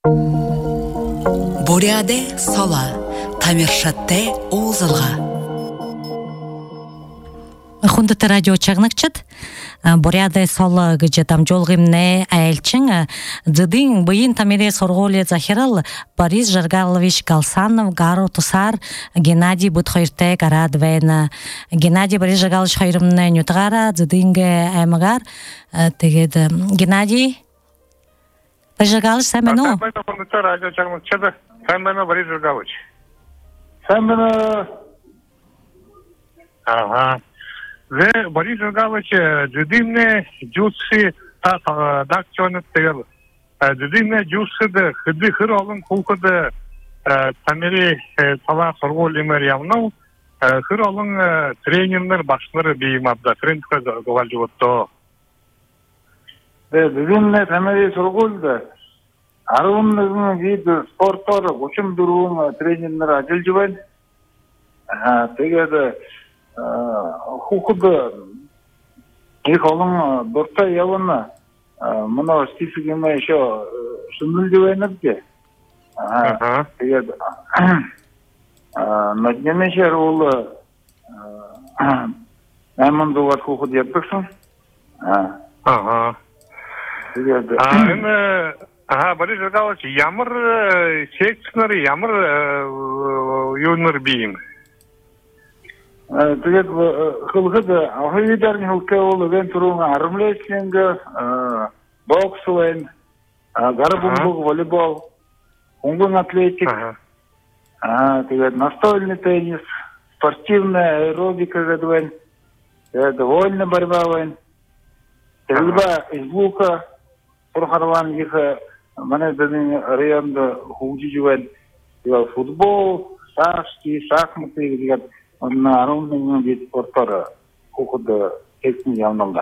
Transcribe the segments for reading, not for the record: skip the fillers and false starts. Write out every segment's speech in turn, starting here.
Буряде сола, тамиршатте узылға. Хундаты радио чагныкчыт. Буряде сола гыжы там жолгымне айлчың. Дзыдың быйын тамире сорголе захирал Борис Жаргалович Галсанов, Гаро Тусар, Геннадий Будхойрте Гарадвена. Геннадий Борис Жаргалович хайрымны нютгара, дзыдыңге аймагар. Тегед Геннадий Борис Жаргалович сәмено? Хундаты радио чагныкчыт. Сәмено Борис Жаргалович. Сәмено. Ага. Ve Борис Жаргалович düdümle cüsü ta dakçonu tegel. Düdümle cüsü de hıdı hır olun kulkudu tamiri tala sorgulymar yavnau hır olun trenerler başları beyimabda trendka govalcıvotto. Ve düdümle tamiri sorguldu. Arunun video sportor uçum durum trenerler acılcıvan. Tegel Хуkudu ilk olun dorta yavana bunu stifigime şu sunul diyenek ki evet nadine şey oğlu hemen duvar hukudu yapıyorsun evet Борис Жаргалович ямар секцияны ямар юнер бийим Тэгээд хөлгөд ахыйдар хөлкөөл вентурун армлесинг бокс вен гарбумбуг волейбол унгун атлетик тэгээд настольный теннис спортивная аэробика гэдвен тэгээд вольная борьба вен стрельба из лука прохарван их мане дэн районда хужижвен футбол шахматы тэгээд Onunla arunun bir sportora hukudu kesin yanımda.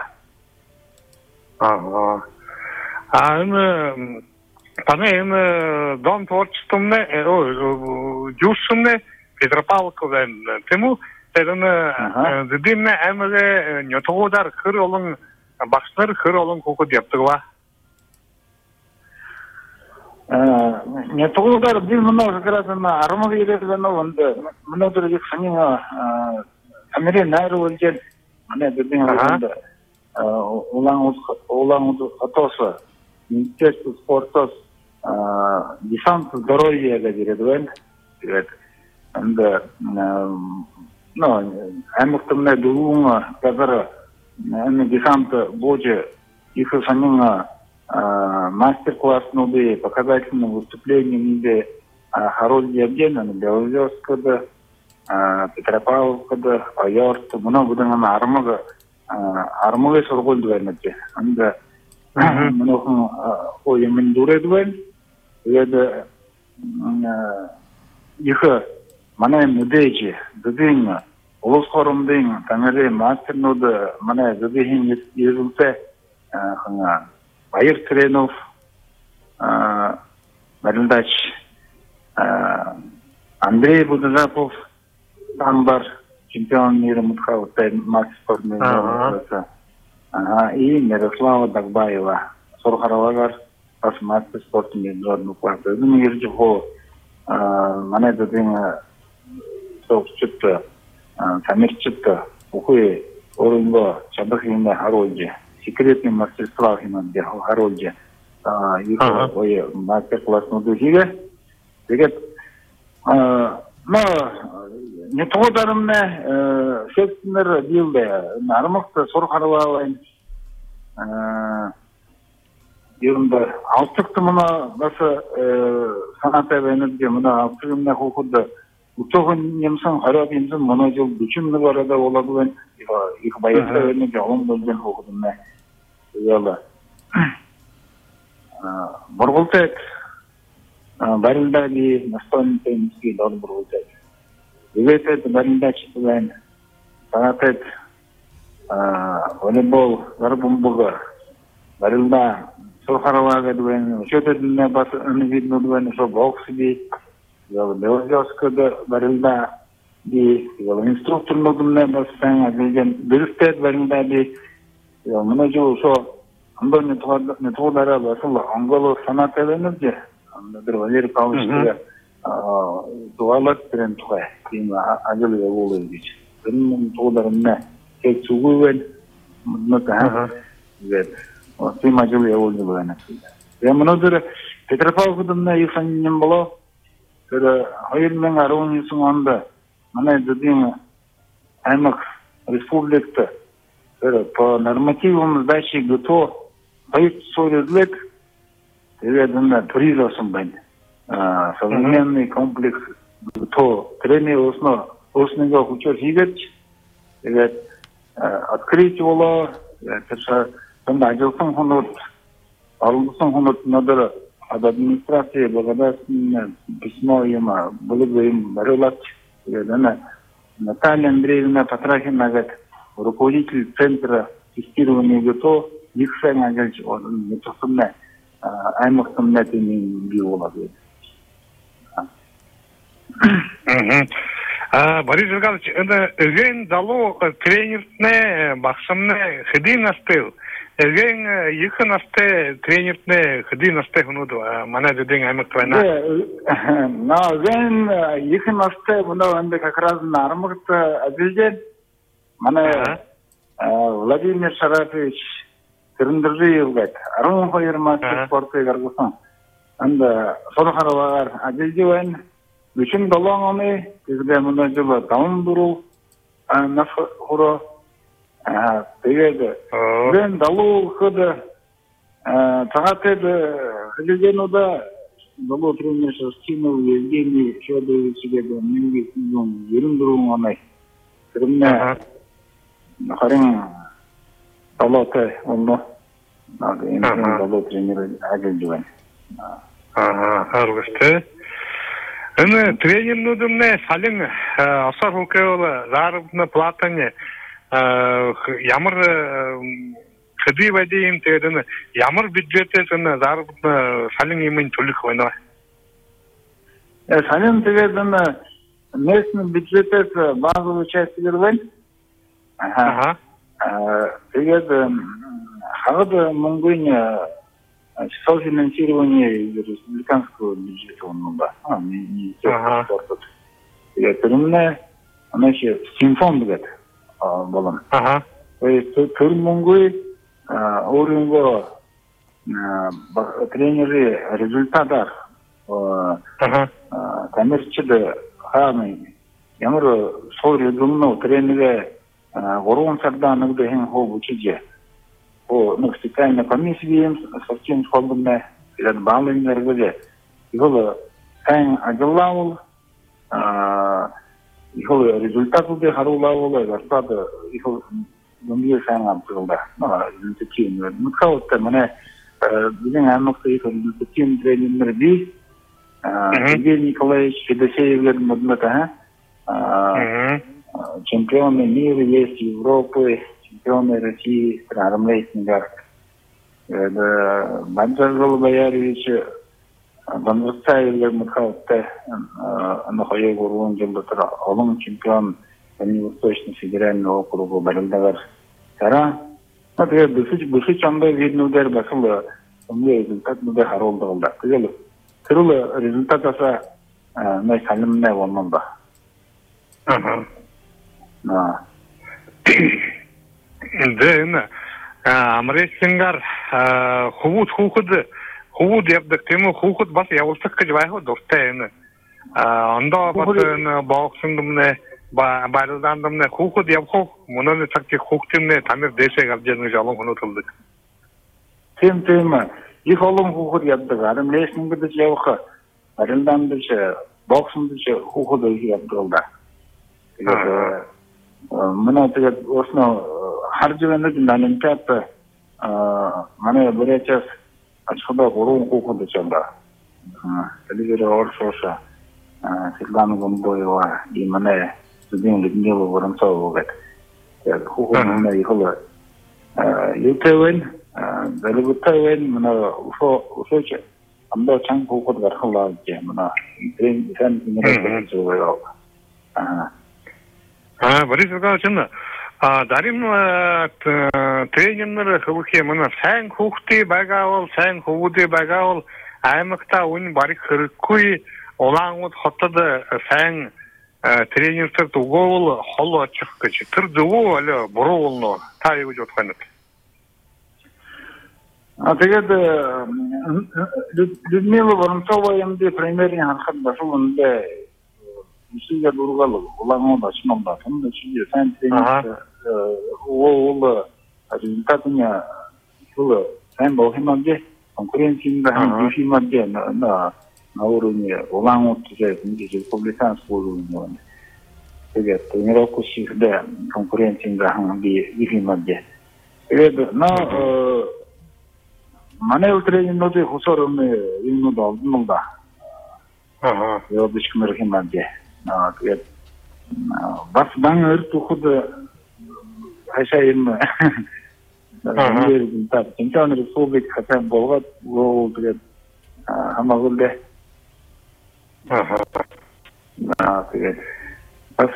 Дом творчеством Дюшине, Петропавловка, Тему, Зидимне, Эмре, Ньотодар, Хыролун, Башнер, Хыролун, Хуку Дептова. Ньотодар, Дил много раз на Армаве Ревенован, много их санина, Америка Найрувальджет, Ане Дебин Улан Атоса, Министерство спорта, десант здоровья Гадиредвен, Амухтамне Дулума, Казара, десант Боджи, их санина, мастер-класс новые, показательные выступления Харольди Евгения, Белозерского, Петропавловского, Айорт, много на Армага соргольдвенете. Анда много оймендуредвен, это их мана мудеji, дедин, улусхорумдин, тамере мастер нода, мана дедин езулте, хана. Байыр Тренов, Мариндач, Андрей Будажапов, Тамбар, чемпион мира Мутхаута, мастер спортсмен, и Мирослава Дагбаева, Сорхаравагар, мастер спорта международного класса. Это не ежегодно, монета дня, что-то, самирчато, ухуе, орунго, чабахина, Харольди. Секретный мастерства в Харольде, их мастер-класс на духе. Говорят, не то даромне, секционер билде, нормально сорхарвалайн. Ерунда, алтықты мұна басы саната бәйнерде мұна алтығымна хукудда Утогын немсэн харап немсэн мұна жыл бүчімні барада оладуын их байықта бәйнерде олың бөлген хукудымна. Яла. Боргултек барилдаги настольный тенниский дор боргултек. Виветет барилдачитывен, санатет волейбол гарбумбуга, барилда Сухаровага дуэн, учетедне бас видно дуэн, что бокс би, Белозерского барилда би, инструктор нодумне бас сен агилген, бирстет барилда би, много что андо не тудара басла анголо санателенерде, 나들 Валерий Павлович가 도와ላት трен тухай тийм ажил явуулъя гэж. Энэ тууларна тэг зүгүүвэн моднотаа тэгээд тийм ажил явуулна байна. Тэгээд өнөөдөр Петропавловдны ихэнэн болоо тэр 2019 онд манай дэдийн аймаг республикт тэр по нормативам сдачи ГТО хоёрсуулдаг тэгээд энэ туризм байна. Современный комплекс ГТО тренер основного учёт хийгээд тэгээд открыть болоо тэр тэнд ажилласан хүмүүс олонсон хүмүүс надад администрации благодарственное письмо им им барилат Наталья Андреевна Патрахина, руководитель центра тестирования ГТО, их сын агент, он не способен, аймактом на это не биолог. Борис Жигалович, это ген дало тренерне бахсамне ходи настыл. Ген их насте тренерне ходи насте хунуду. Мана дедин аймак твайна. На ген их насте буна анде как раз на армагт адилден. Мана Владимир Шарафович Тирндиржиев гайт. 12 мастер спортты гаргасан. Анда сорхаравар адилден. Bütün dolananı bizde münacıla tamam duru nasıl hura ben dalu kıda tahtede hızlıca dalu oturmuş Stino Yevgeniy Fyodorovic'e de mümkün yerin durumu anay. Kırımda karın dalatı onu dalu treneri acil Аргасты. Энэ тренернүүднээ салин осор хукээл зарабны платаны ямар хэдий байдیں тэгээд энэ ямар бюджетээс энэ зарабны салин юмын төлөх байна. Салин тэгээд энэ местный бюджетээс базовый частьгэр байна. Тэгээд хагад мөнгөний софинансирование республиканского бюджета он да. Я термине, она еще симфон говорит, балан. То есть термингуй, оринго тренеры результатар, коммерчеде хами, ямар сори думно тренеры горон сардан нагдehen хоб учиже. Ну, специально комиссиям совсем сходные, перед баллами нервы. Его сайн ажиллавал, его результат уже харулавал, зарплата его думаю сайн амтылда. Ну, результативно. Ну, как-то мне bizim аймакта их результативный тренер би, Евгений Николаевич Федосеев модната, чемпионы мира есть Европы. Чемпионы России, армейских Банджаргол Боярович, Банварцаев Михайлович, Нахаев Урванджелдатра, Олон чемпион Восточного федерального округа Барилдагар. Тара, это бывший чамбай видно удар басыл, мне результат буде харолдалда. Кызыл, кырыл результат аса на салимне вонманда. Да, американцар хубуд yaptık temu hukuk bas yavulsak kıcvayı dostayını. Onda batın boksingdumne bayıldandımne hukuk yapık bunun çakçı hukukçumne tamir deşe kapcanı jalım unutuldık. Tem их олон хүүхэд яддаг. Харин лесинг гэдэг явах арилдан дэш боксинг дэш хүүхэд яддаг да. Тэгээд манай тэгээд основ харж байгаа нэг олимпиад манай бүрээчээс ачхада 3 хүүхэд дэжэнда. Тэгээд оршоша Светлана Гомбоева и манай студент Людмила Воронцова гэдэг. Тэгээд хүүхэд манай их л ютевэн Далгутавэн манай усоч амдаа чанга хүүхэд гарахлаа гэж манай тренинг нэрээр зөвөө. Борис Жигалович, дарим тренернэр хөвөх юм байна. Сайн хүүхдээ байгаа бол сайн хөвгүүдээ байгаа бол аймакта ойын барик хырыккуй олаңут хоттады сайн тренертер дугол хол очих гэж тэр зөвөө аль буруу болно та юу гэж бодох юм бэ? Тэгээд Людмила Воронцова юмдээ премьерийн харахад бас үүндээ үсгээ дургал улаан дашномда том чи сайн тренер ол результатnya itu saya bawa himangge konkurensinya himangge na уровне улаан утсээ ингэж публиканс болов. Тэгээд тренировку всегда конкуренцинга ханги химангге. Тэгээд манай тренернуудын хусорны юмнууд олдно да. Яа бишмэр химангге. Тэгээд бас дан өртөхөд хашаим результат чемпионы республики хотя болгоод гол тэгээд хамаагүй. Тэгээд бас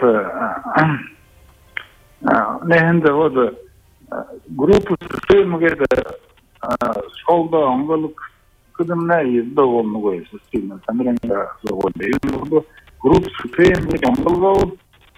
нэхэндээ вот групп системгээд школда онголог кудамна ездoo нөгөө систем тамиранда зогоолээ. Групп системгээд онголгоо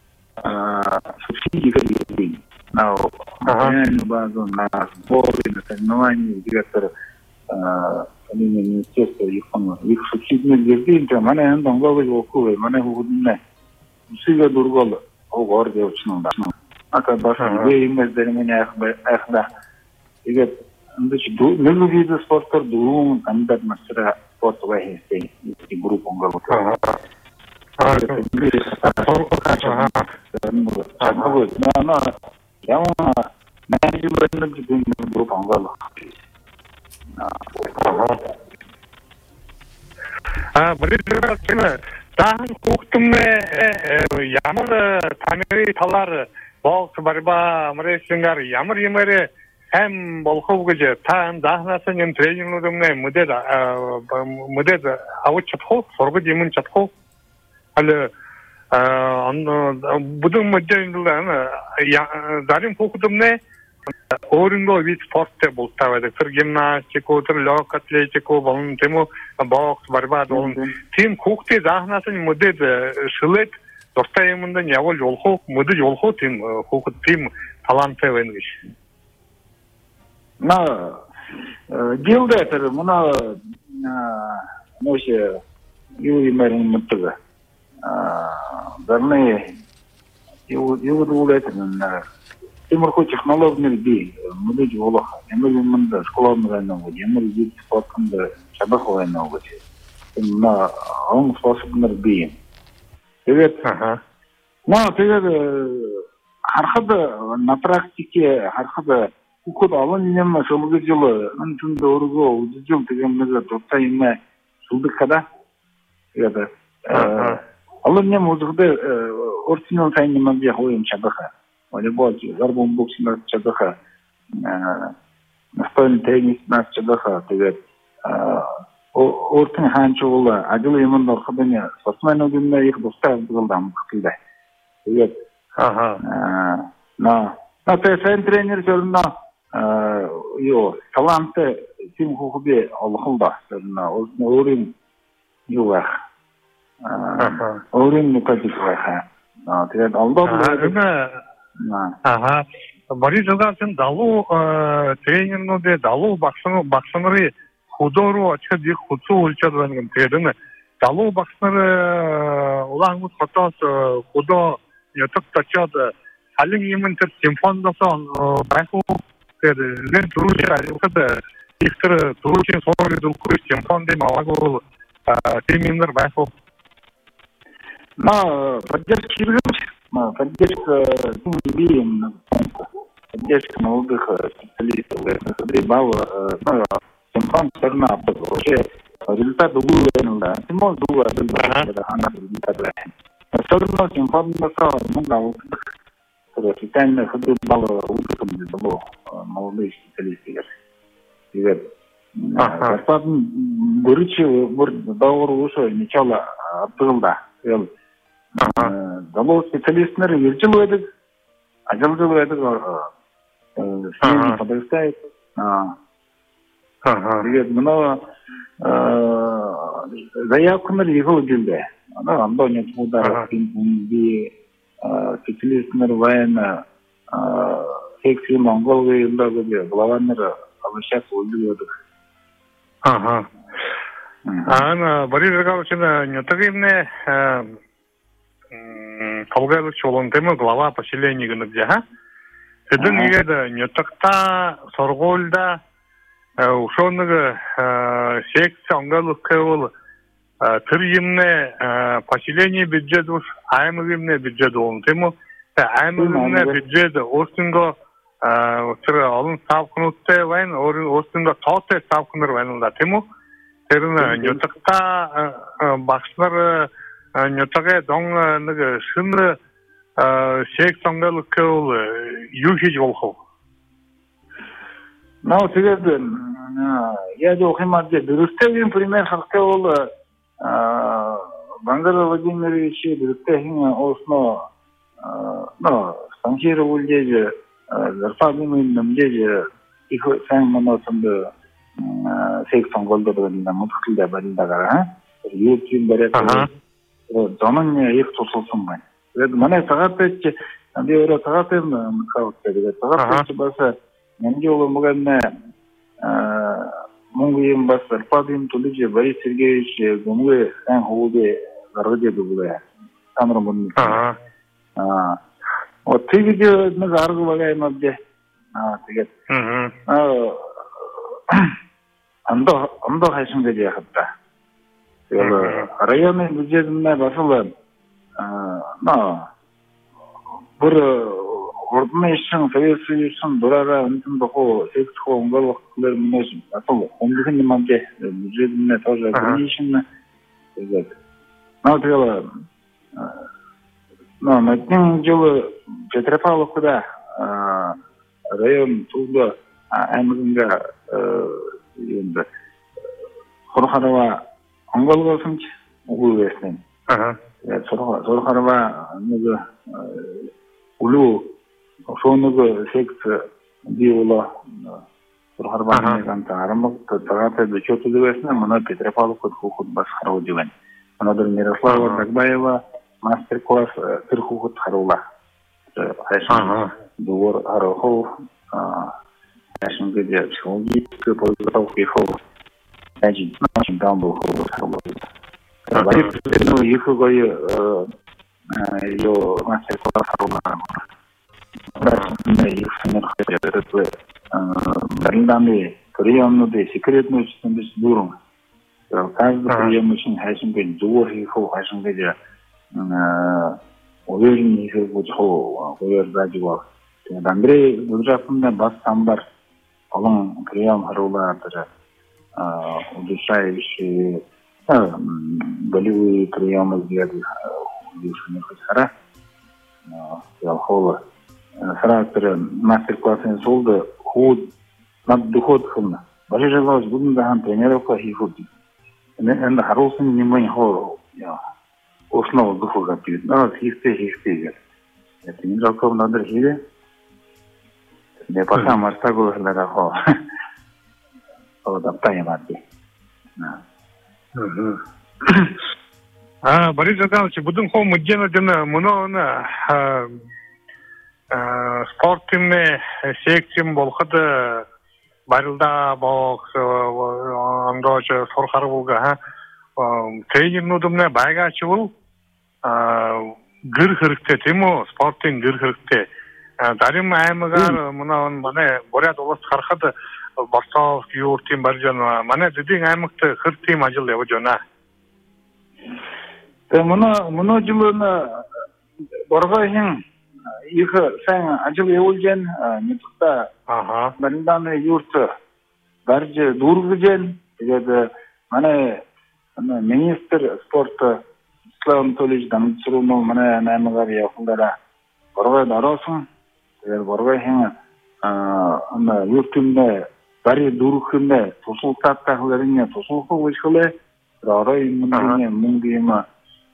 субсидигээд на базу на сборы на соревнования директор министерства их субсидиных людей манай энд онголгож өгөхгүй манай хүүхднээ үсгээ дургол оор явуулсан юм байна. Ата бас вэймэс дэрмэний ахда тэгээд эндэж нэг вид спортоор дөрвөн кандидат мастера спорт байхээ ಈ group онголгож 다한 국tum에 ямар тамиры талар бокс борьба мрэслингээр ямар хэм болох гэж та захнасан юм тренеруудын мөдөд авч чадах сургаж юм чадах аль будем мэдээлэл зарим хүүхдэмнээ өөрөнгөө вид спорттэй болтаваад тэр гимнастик тэр легкий атлетик болон тийм бокс борьба болон тийм хүүхдээ заахнаас нь мөдөд шилээд дуртай юмд нь явуулж болох мөдөж болох тийм хүүхэд тийм таланттай байна гэж. Гилдэ тэр мана нөөш юу юмарын мэтэг дарны юу дуулаад нэ тиймэрхүү технологийн бий мөдөж болох ямар юмд школын нэг ямар вид спортод чадах байна уу гэж он способнор бий. Тэгээд тэгээд харахад на практике харахад хүүхэд олон юм шулгаж л энэ өөргөө үзэж тийм нэг дуртай юм шулдах хада. Тэгээд олон юм үзэхдээ оригинал сайн юм яг юм чадах. Волейбол, гарбон боксинг чадах. Настольный теннис чадах. Тэгээд өөртөө хаанчул ажил юмд ороход нь спортсменуудын их дуртай болдог юм хэлээ. Тэгээд сайн тренер зөвнө юу талант тийм хүүхдээ олох да. Өөрийн юу байх. Өөрийн нүкэж байх. Тэгээд олдоо Борис Зугасан далуу тренернуудын далуу багшнарын худоруу очиход их хүчтэй үлчээд байна гэнэ. Тэгээд далуу багш нар улаангууд хотоос худоо ятаг тачаад халин юм тэр симфондоос байх уу. Тэгээд нэр дөрүжээ аюултай их тэр дөрүжийн суурь дүүхгүй симфондын аваагүй тийм юм нар байх уу. Поддержка молодых специалистов, симфон сторона, результат углублен, да, симфон углублен, результат. Особенно симфон много специально футбол углублен, молодые специалисты. Господин горячий договор ушел, начало открыл, да. Далуу специалистнэр иржил байдаг, ажилжил байдаг, снимки подставить. Тэгээд манай заявкалар yığıldı. Анда нетмудар бинди специалистлер вайна секси монгол вейнда gibi главаннар алышак өлдүрдү. Ага. Ана Борис Гагаревич нетагимне колгалык чолон тема глава поселения где, ха? Эдин егеде нетакта сорголда ушоныгы секция онгалыкка бол тырйымне поселение бюджет уж аймыгымне бюджет болун тему аймыгымне бюджет остунго тыры алын ставкынутте вайн остунго тоте ставкыныр вайнда тему терна нетакта бакшылар нетаге доңныгы шынры секция онгалыкка бол юхиж болху. Ну, теперь я думаю, что Дурустевин пример хотел Бангар Владимирович Дурустевин основ, ну, санкировал здесь, зарплатным нам здесь их сам монотонды сексон голдырын да мутхилда барындагара, YouTube барат. Зонон их тусулсын бай. Мана сагатчы, андыра сагатын мыкаутты, сагатчы баса Менде ол муганна мунгуем бас зарплатым тулиже Борис Сергеевич гумге сан хоуде гарыде буле. Тамрамын. Вот тиге на гаргы багаймабде. Тиге. Андо хайшынга же хатта. Тиге районный бюджетинде басылы бір Ордынайшын, Совет Союзын дұрара үнтімді секцияға оңғал вақытлар мұнайшын. Атыл, оңдығын неманде бюджетіне тоже бірнейшін. Например, мәткен жылы Петропавловкада район туылды аймағында Сорхарова оңғал болсынчы, ұғыл версінен. Сорхарова улу ошондогу секция диола Сорхарбаны канта арамык тагаты бечөтү дебесине мына Петропавловка хукут башкаруу деген. Анадыр Мирослава Дагбаева мастер-класс тырхукут харула. Хайшан дуор арохов хайшан где психологическая подготовка и хов. Значит, очень там был хов харула. Ну, их ее мастер-класс харула. их сыныр дарынданы приемный секретный участен без дуром. Каждый прием очень хайшин бен дуор хихо хайшин беде уверенный хихо бучхо увердажива. Андрей Гуджафында бас самбар алың прием харулатыр удушающие болевые приемы сделали удушение хара. Ялхола характер мастер-классын солды худ над доход хылна. Бажы жалауыз бүгін даған тренировка хихуди. Энді харулсын немай хо основа духога пиет. Нағыз хихте. Это не жалков надыр хиде. Не пока марстагу хылара хо. Адаптаем адди. Борис Иванович, будем хо муддена дена муноона спортивный секциям болхады барылда бок андоча сорхарбулга тренернудумне байгачы бул гыр хырыкте тему спорттин гыр хырыкте дарим аймыгар мунаон мане борят олос хархады Борсов юртим баржан мане дидин аймыкты хыртим ажыл деп жона Муно жылына боргайын их сан ажыл эулжен нетукта барынданы юрты баржы дургужен деди мане министр спорта Ислам Анатольевич Дамцурунов мане наймыгар якындара боргай даросын боргайын юртунда бари дургунда тусултаттагыларыне тусулку вышкылы рарай мундима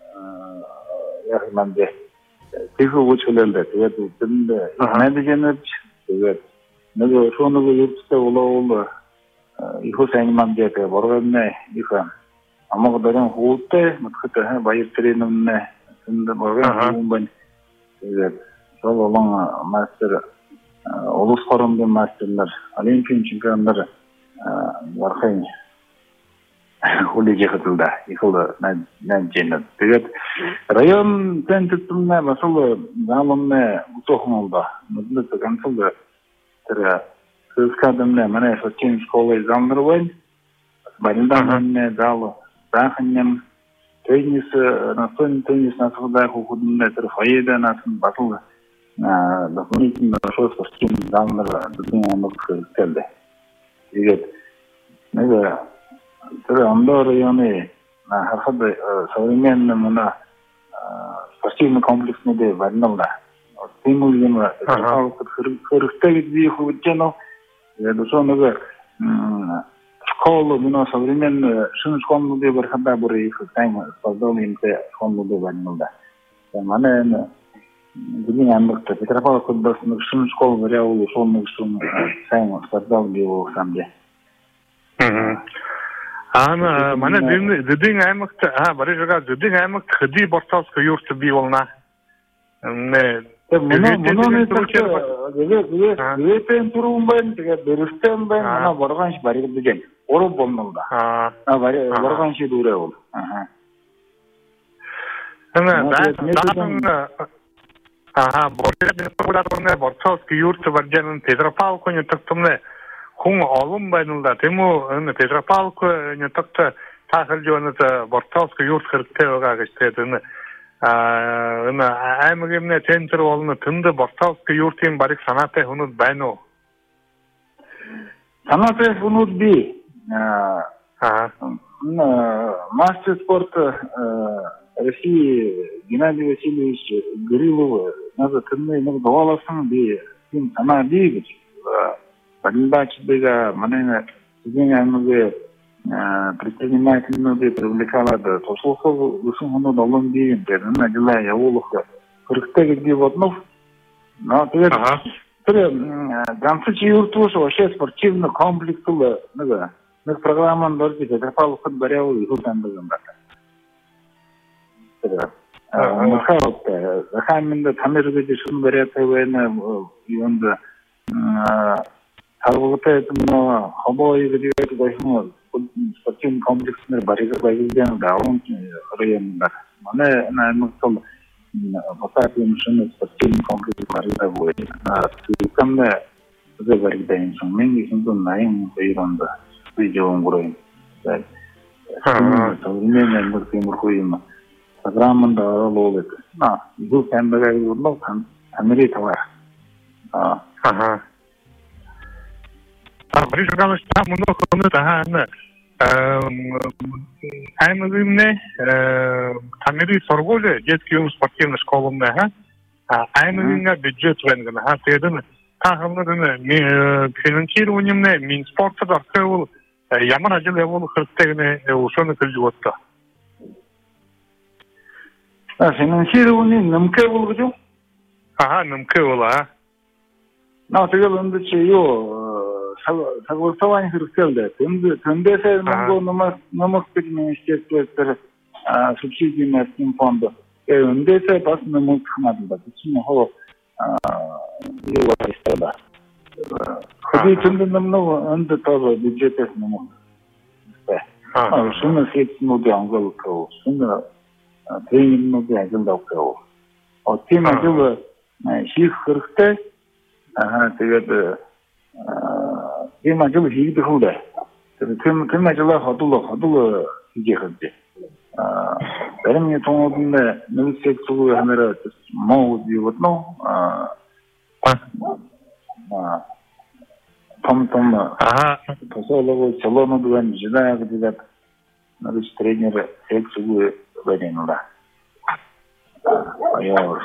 яхманде тихо вычелелде это тинде надеженет это надо шоного юртта улаулы 이후 생만데 그 모르겠네 이거 아무거든 후때 뭐그때 바이어 트레이너네 근데 모르겠는 건 이제 저거랑 마스터 올스 포럼데 마스터들 올림픽 챔피언들 와르카이 홀리게 하들다 이거 난 제는 되게 라이언 텐트tumne masal zalimne utohmulda mudlet kansulda tera kızkadımne mane soçin şkolay zamdırvayın barindamne dalo dahannem tenis nasılda hukudumne ter fayda nasıl batıl dokumentin şo soçin zamdır dünya kızkelde diye ne tera andor yani harfada savunma mana спортивный комплексінде барнамда. Стимулима хырыктагы ди хучано. Я дошоного школу мына современный шын школында бар хада бар их тайм спортивный школында барнамда. Мана бүгін амыртта Петропавл клубында шын школа бар ул шоны шын тайм спортивный бил самде. Ана мана дидин аймакта барыжга дидин аймак хди бортовска юрт биолна не муну гепен турумбан теге берүстембен мана барганш барыг деген оруп болмолда барганш дуре бол бортовска юрт баржанын Петропавл коня тактымне хүн олон байнуулда тийм үү Петропавлк нэтэгт тахалжоонод бортовска юрт хэрэгтэй байгаа гэж тэгээд аймагын центр болно тэнд бортовска юртын барыг санаатай хүмүүс байна уу? Санаатай хүмүүс би мастер спорт России Геннадий Васильевич Грилов надо тэмээ нэг доолсон би тийм санаа би гэж Парилбачдыга манайна сизин аймагы предпринимательные привлекала да тослухов высунуну долон дейін деді надила явулуха кырыктагы ди воднов но тэгээд гамсычы юртушу вообще спортивный комплекс было нэг программан бар ди Петропавл баряу юртандыгын бар махалта хаминда тамирге шун баряты вена юнда Харвугата это хобой видео байхмол спортивный комплекс мер барига байгдан даун районда мане намсол потапи машины спортивный комплекс барига бой тамне забаригдан менги сундан наим байронда видеоон гурой современный мурхуима программанда лолет бул камбага юрнол америка бар Брижгалыш там много хонда аймагымне тамири сорголе детский спортивный школумне аймагынга бюджет венгена теден тахамнын финансированиемне Минспорта аркыл ямар ажыл явул хырттегне ушону кылжуотта финансирование нымке болгужу нымке бола тэгээд өндөр чи юу согласование хрустелда. Тенденция намок министерства субсидий на этим фонду. Тенденция pas намок хмадда. Почему хо его история. Ходи тенденция намного тоже бюджет намок. Шуна сеть много английского. Шуна тренинг много английского. Вот тема была ших хрустель. Тэгээд ийм ажил хийгдэх үү? Тэр ажлаа ходул хийх хэрэгтэй. Баримны томодны нэлсэг зүг хамаараа муу юудно том тосолого чолонод вен жина гэдэг нэг тренер яг зүг байна. Аяа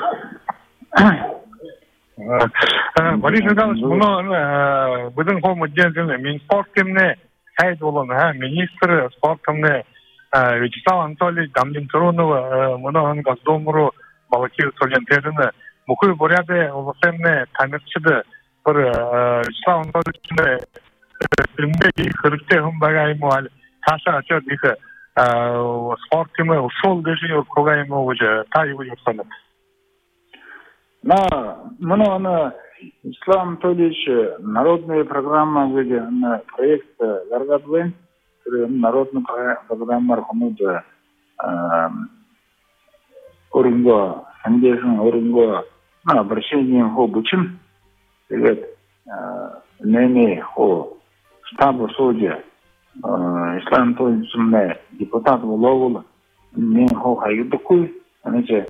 Борисович, муну будем помогать Минспортимне сайт болон, министр спортимне Вячеслав Анатольевич Дамлин-Турунов муну Газдомру балакир солентедine мукуй боряде олсемне тамирчиде bir Вячеслав Анатольевичне 이 그렇게 한바가이 뭐 다시 저 이거 спортимы ушел даже кога ему уже та его не на Ислам Толич народная программа где на проект Гаргадвен народная программа хомуда оринго анджесын оринго обращением хо бучин тэгээд нене хо штаб соja Ислам Толичный депутат Воловул мен хо хайдукуй значит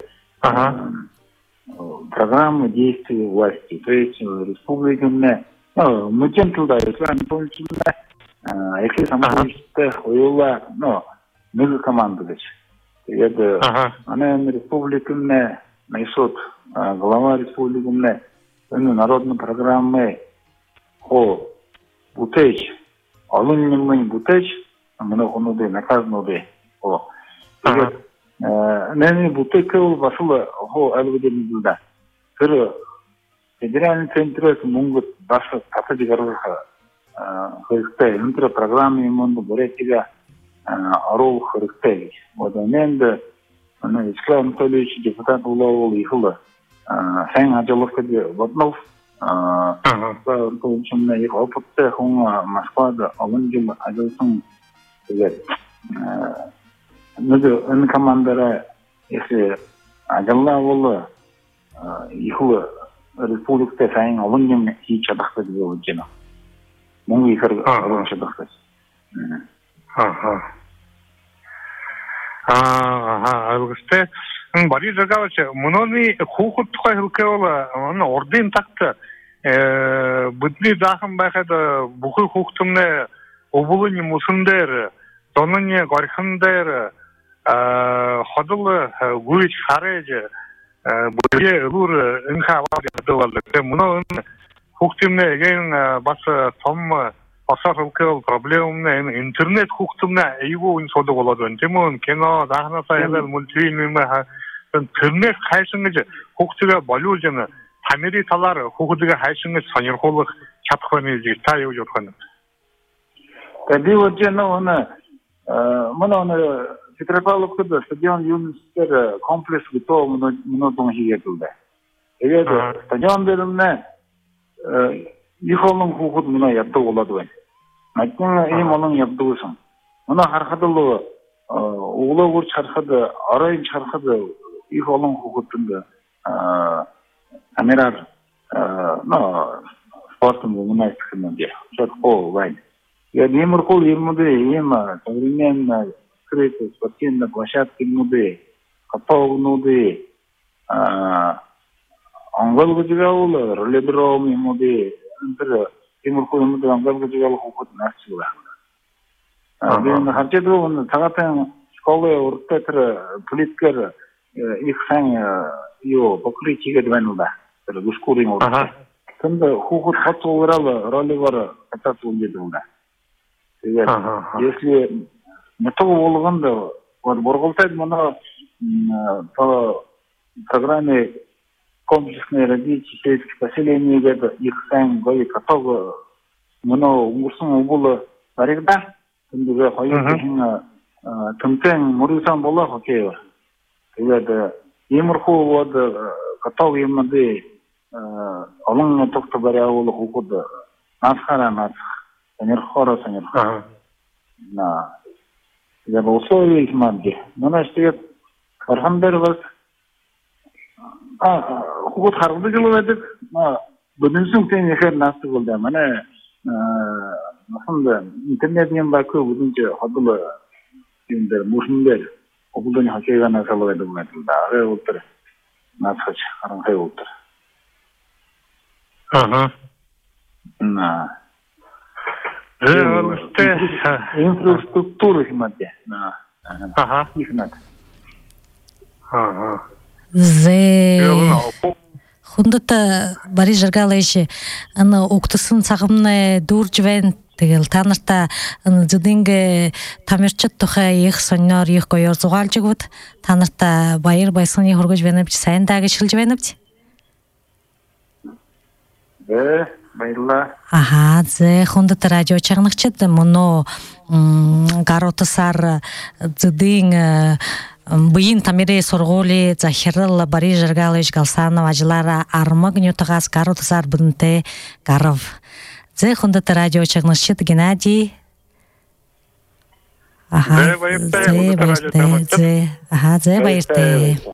программы действий власти, то есть республикамне, мутентуда Ислам Толичный, если самостоятельно хуйла, много командовать. Это она республикамне, найсот глава республикамне, народной программы хо бутеч, алуннимый бутеч, много нуды, наказнуды, о. Нәне бутекел басылы хо әлбеден билда. Кыры федеральный центр мунгут башы таты дигарыха. Хырыктай интер программы имонды буретига арол хырыктай. Вот менде Ислам Толич депутат улавыл ихылы. Сэн ажалықты де батнов. Толичымна их опытты хонга Москвада алын жыл ажалсын деген. 은 командара если ажалла болы ихлы республикте сайын алынген хи чадақты деп өтжена. Мұңғы ихыр алын чадақты. Алғысты. Бари жагавачы, мұны хухут тұқай хылке олы, орден тақты. Бұдны жақын байқады, бұқы хухтымны обылыны мұсындары, тоныны ғарқындары, ходылы гүйч харежі бұйе ұлыр үнха авады. Мұны хуқтымны еген басы томы басар ұлкел проблемны интернет хуқтымны әйгі ойын соды болады. Темін кино, дағынаса әлер, мультфильмі, интернет қайшыңыз хуқтыға балу жаны тамири талары хуқтыға қайшыңыз санерхолық чатқаны та еу жатқаны. Кәді өтжені оны мұны оны Петропавловкада стадион юнистер комплекс готов мұнотың жегетілді. Егеді стадион берімне ихолың құқыт мұна ябды олады бән. Мәттің ең оның ябды өсің. Мұна қарқадылы оғылы өрт шарқады, арайын шарқады ихолың құқытынды камерар спортын мұна істікінен де. Шат қол бән. Емір қол емді ема современна открытые спортивные площадки нуды, каток нуды, ангал гуджигаула, роледром нуды, интер имурку нуды ангал гуджигаула хукут насчила. Бен харчеду он тагатен школы уртетр политикер их сан ё покрытие двенуда, тэр гушкурин урт. Тында хукут хатулралы ролевар кататулдеда. Если не то болгондо вот борголтайд мына по программе комплексное развитие сельских поселений где их сан гои катого мына урсын убулы баригда тындыга койгон тымтен мурысан бола хокеyo. Тэгээд имурху вот катов емде алын токто баря болу хукуд насхара насх санерхора санерха на я бы условия их манги. Но наш свет Архамдер вас хукут харгды жылыведік. Бүгінсің тен ехер насты болды. Міне насында интернетінен ба көп үзінше қадылы мұшындер оқылдың хакейгана салыведі бұнайтылды. Ағай олтыр. Насқыч, қарынқай олтыр. Инфраструктура химате. Их надо. Хундата бари жаргалайши аны уктысын сагымны дур жвен тэгэл танарта жидинге тамирчат тоха их соннор их гоёр зугалжигут танарта баяр байсыны хоргож венепч сайн дагы шилж венепч. Байла. Ага, зе хондот радио чагныкчыт моно гаротысар зыдың быйын тамире сорголи захирыл Борис Жаргалович Галсанов ажылара армык нютагас гаротысар бынте гаров. Зе хондот радио чагныкчыт Геннадий. Ага, зе байырте.